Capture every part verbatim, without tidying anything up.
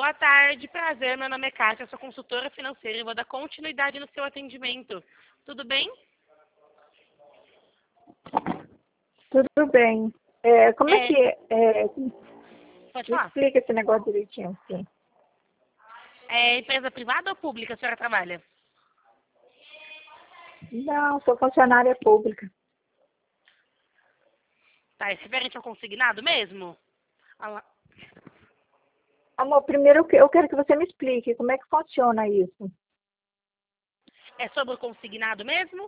Boa tarde, prazer. Meu nome é Kátia, eu sou consultora financeira e vou dar continuidade no seu atendimento. Tudo bem? Tudo bem. É, como é, É, que é? pode Me falar. explica esse negócio direitinho, sim. É empresa privada ou pública a senhora trabalha? Não, sou funcionária pública. Tá, é referente ao consignado mesmo? Ah lá. Amor, primeiro eu que- eu quero que você me explique como é que funciona isso. É sobre o consignado mesmo?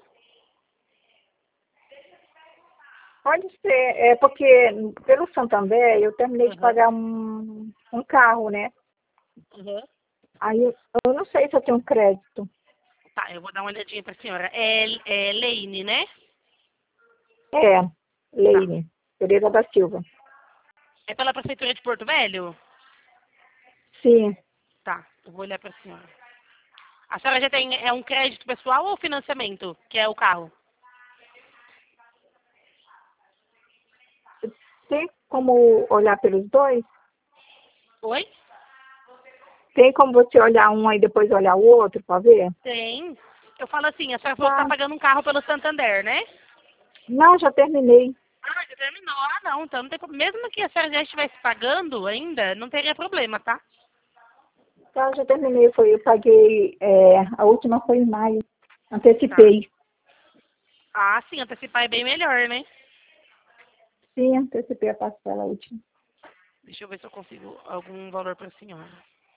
Pode ser, é porque pelo Santander eu terminei de Uhum. pagar um, um carro, né? Uhum. Aí eu, eu não sei se eu tenho crédito. Tá, eu vou dar uma olhadinha pra senhora. É, é Leine, né? É, Tá. Leine, Pereira da Silva. É pela prefeitura de Porto Velho? Sim, Tá, eu vou olhar pra senhora. A senhora já tem é um crédito pessoal ou financiamento, que é o carro? tem como olhar pelos dois? Oi? Tem como você olhar um e depois olhar o outro para ver? Tem. Eu falo assim, a senhora falou que tá Tá. pagando um carro pelo Santander, né? Não, já terminei. Ah, já terminou. Ah, não. Então não tem problema. Mesmo que a senhora já estivesse pagando ainda, não teria problema, tá? Tá, já terminei, foi, eu paguei, é, a última foi em maio, Tá. antecipei. Ah, sim, antecipar é bem melhor, né? Sim, antecipei a parcela última. Deixa eu ver se eu consigo algum valor pra senhora.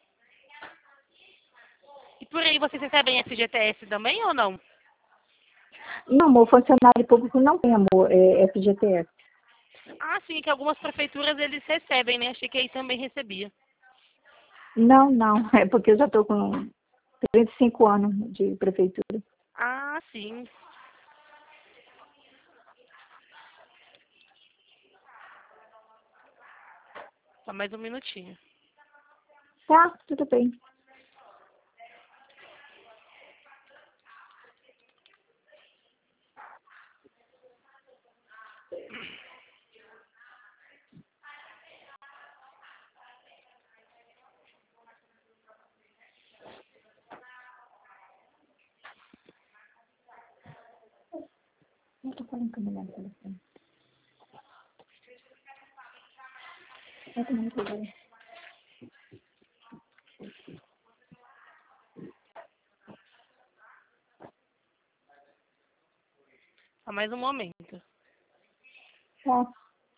E por aí vocês recebem F G T S também ou não? Não, amor, funcionário público não tem, amor, é, F G T S. Ah, sim, que algumas prefeituras eles recebem, né? Achei que aí também recebia. Não, não, é porque eu já estou com trinta e cinco anos de prefeitura. Ah, sim. Só mais um minutinho. Tá, tudo bem. Eu tô falando com a mulher no telefone. Eu também tô bem. Só mais um momento. Tá.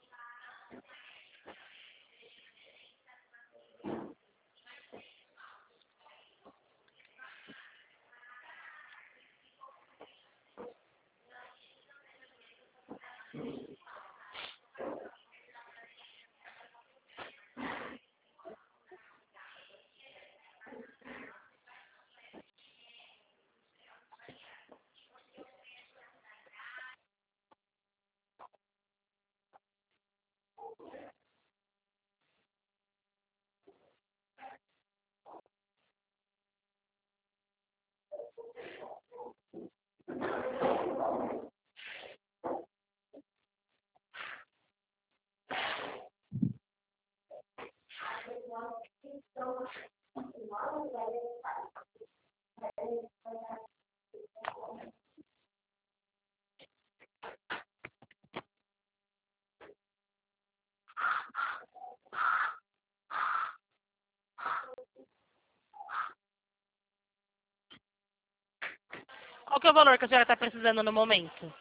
Qual que é o valor que a senhora está precisando no momento?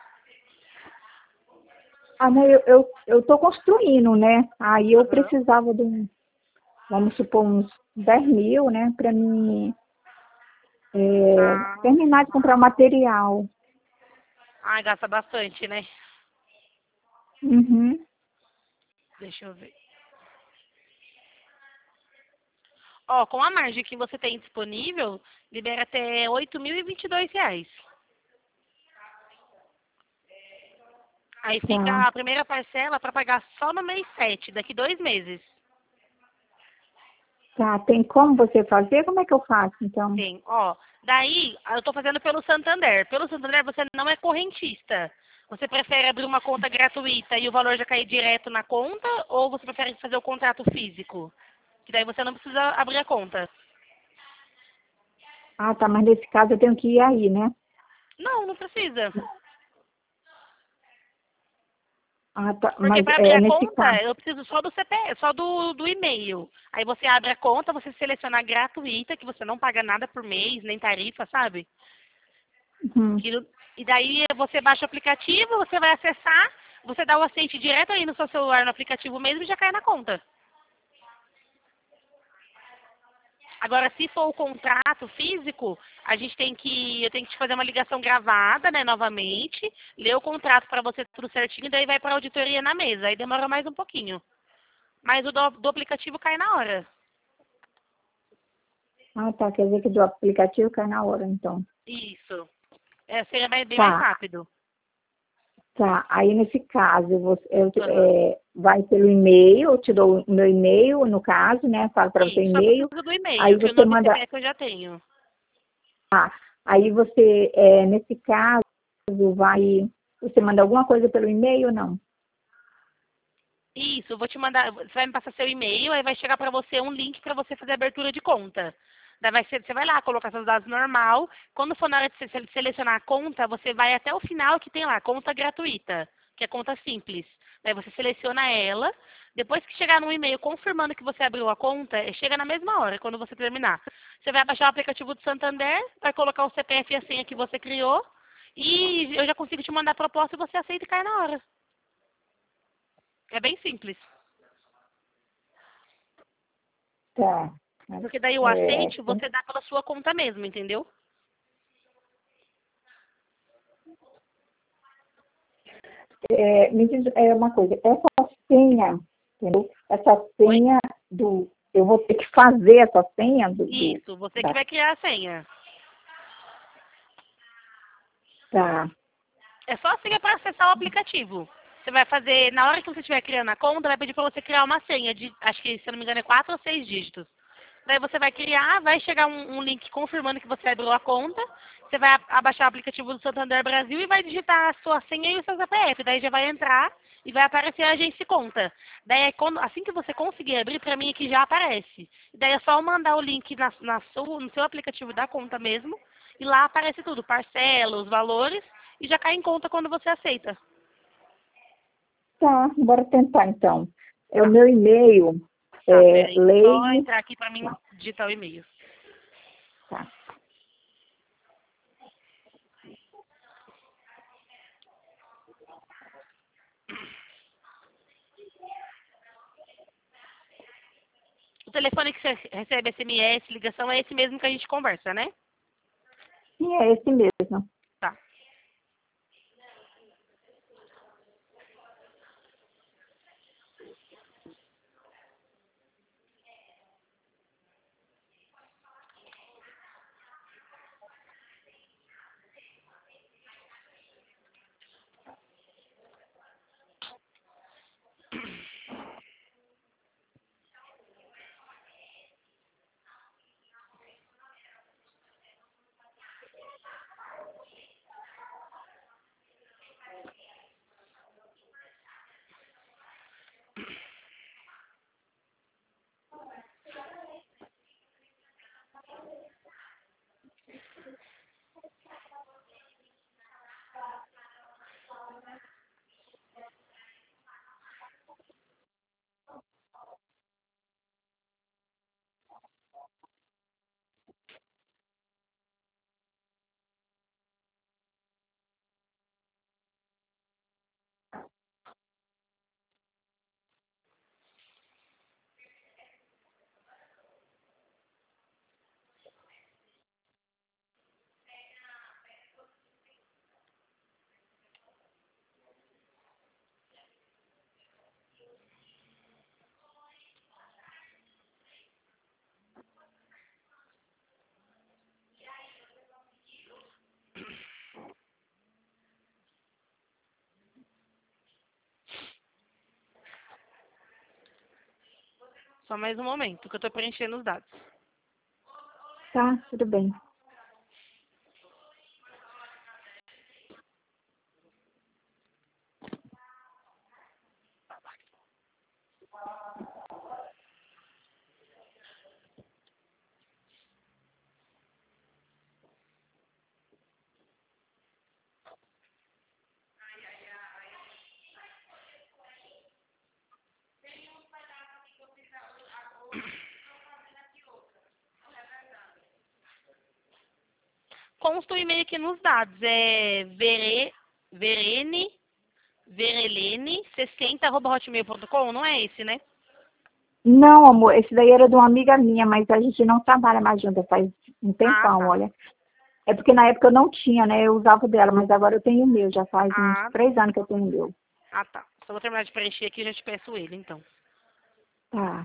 Ah, não, eu, eu, eu tô construindo, né? Aí eu Aham. precisava de um, vamos supor, uns dez mil, né? Para mim é, Ah, terminar de comprar material. ah, gasta bastante, né? Uhum. Deixa eu ver. Ó, com a margem que você tem disponível, libera até oito mil e vinte e dois reais. Aí Tá. fica a primeira parcela para pagar só no mês sete, daqui dois meses. Tá, tem como você fazer? Como é que eu faço, então? Sim, ó. Daí, eu tô fazendo pelo Santander. Pelo Santander você não é correntista. Você prefere abrir uma conta gratuita e o valor já cair direto na conta? Ou você prefere fazer o contrato físico? Que daí você não precisa abrir a conta. Ah, tá, mas nesse caso eu tenho que ir aí, né? Não, não precisa. Ah, tá, Porque mas para abrir é a nesse caso. conta, eu preciso só do C P F, só do, do e-mail. Aí você abre a conta, você seleciona a gratuita, que você não paga nada por mês, nem tarifa, sabe? Uhum. Que no- E daí você baixa o aplicativo, você vai acessar, você dá o aceite direto aí no seu celular, no aplicativo mesmo, e já cai na conta. Agora, se for o contrato físico, a gente tem que, eu tenho que te fazer uma ligação gravada, né, novamente, ler o contrato para você tudo certinho, daí vai para a auditoria na mesa. Aí demora mais um pouquinho. Mas o do, do aplicativo cai na hora. Ah, tá, quer dizer que do aplicativo cai na hora, então. Isso. É, seria bem, bem mais Tá, rápido. tá. Aí nesse caso, você, eu, Aham. é, vai pelo e-mail, eu te dou o meu e-mail, no caso, né? Falo para você o Isso, só preciso e-mail, do e-mail, aí que o você nome e manda. C P F eu já tenho. Ah, aí você, é, nesse caso, vai. Você manda alguma coisa pelo e-mail ou não? Isso, eu vou te mandar, você vai me passar seu e-mail, aí vai chegar para você um link para você fazer a abertura de conta. Daí vai ser, você vai lá, colocar seus dados normal. Quando for na hora de você sele- selecionar a conta, você vai até o final que tem lá, conta gratuita, que é conta simples. Daí você seleciona ela. Depois que chegar no e-mail confirmando que você abriu a conta, eh, chega na mesma hora, quando você terminar. Você vai baixar o aplicativo do Santander, vai colocar o C P F e a senha que você criou, e eu já consigo te mandar a proposta e você aceita e cai na hora. É bem simples. Tá. Porque daí o É, aceite você dá pela sua conta mesmo, entendeu? é, me diz é, uma coisa, essa senha, entendeu? Essa Oi? senha do. Eu vou ter que fazer essa senha do, do Isso, você que da, vai criar a senha. tá, É só a senha para acessar o aplicativo. Você vai fazer, na hora que você estiver criando a conta, vai pedir para você criar uma senha de, acho que, se eu não me engano, é quatro ou seis dígitos. Daí você vai criar, vai chegar um, um link confirmando que você abriu a conta. Você vai a- abaixar o aplicativo do Santander Brasil e vai digitar a sua senha e o seu C P F. Daí já vai entrar e vai aparecer a agência e conta. Daí, é quando, assim que você conseguir abrir, para mim aqui já aparece. Daí é só mandar o link na, na sua, no seu aplicativo da conta mesmo. E lá aparece tudo, parcela, os valores, e já cai em conta quando você aceita. tá, bora tentar então. É o Tá, meu e-mail, tá, é peraí. Só lei, entrar aqui para mim tá, digitar o e-mail. tá. O telefone que você recebe S M S, ligação, é esse mesmo que a gente conversa, né? Sim, é esse mesmo. Tá. Só mais um momento, que eu tô preenchendo os dados. Tá, tudo bem. consta o e-mail aqui nos dados. É vere, verene, verelene, sessenta, arroba hotmail ponto com, não é esse, né? Não, amor, esse daí era de uma amiga minha, mas a gente não trabalha mais junto, faz um Ah, tempão, tá. olha. É porque na época eu não tinha, né? Eu usava o dela, mas agora eu tenho o meu, já faz uns Ah, três anos que eu tenho o meu. ah, tá. Só vou terminar de preencher aqui e já te peço ele, então. Tá.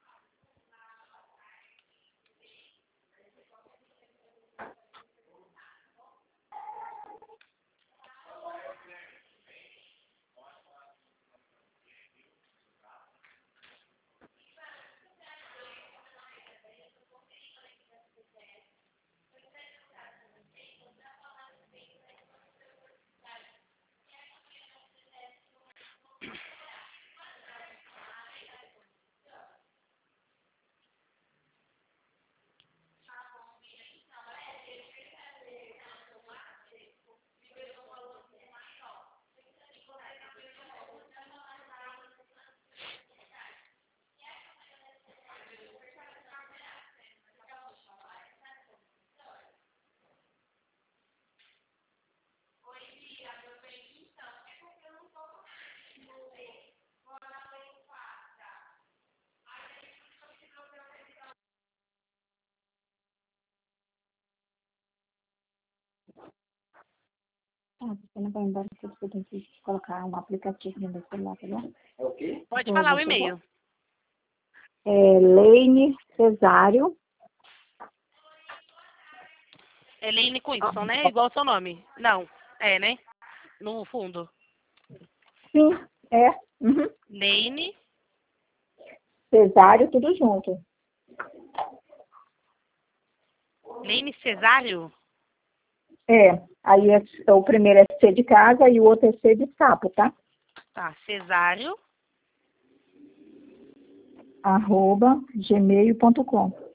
Ah, você não vai embora porque você tem que colocar um aplicativo no meu celular, tá bom? Pode Vou, falar o vou pegar. e-mail. É Leine Cesário. Helene com Y, né? Igual o seu nome. Não, é, né? No fundo. Sim, é. Uhum. Leine, Cesário, tudo junto. Leine Cesário. É. Aí é, o primeiro é C de casa e o outro é C de sapo, tá? Tá, Cesário. Arroba gmail ponto com.